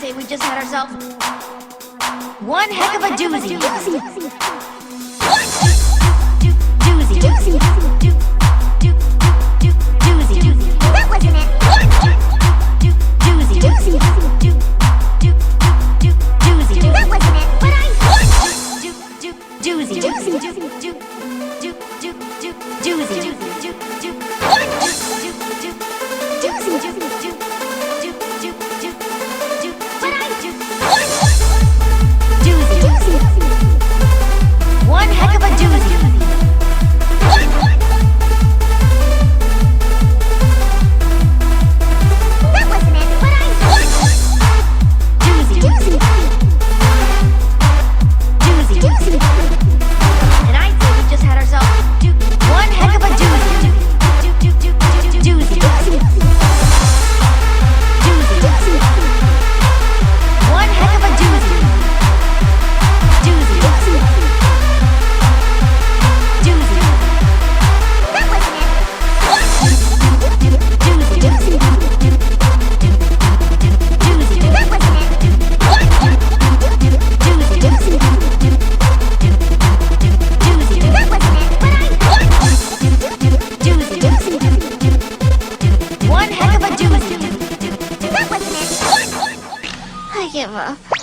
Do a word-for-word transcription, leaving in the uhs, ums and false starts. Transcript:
say we just had ourselves one heck of a doozy. Doozy. Doozy. Doozy. Doozy. That wasn't it. Doozy. Doozy. Doozy. That wasn't it. But I. Doozy. Doozy. Doozy. Doozy. One heck of a doozy. That wasn't it, but I. Doozy. Doozy. Doozy. Doozy. And I say we just had ourselves one heck of a doozy. Doozy. Doozy. Doozy. One heck of a doozy. Doozy. Doozy. That wasn't it. Doozy. Doozy. Doozy. That wasn't it. Doozy. Doozy. Doozy. That wasn't it. But I. Doozy. Doozy. One heck of a doozy. That wasn't it. I give up.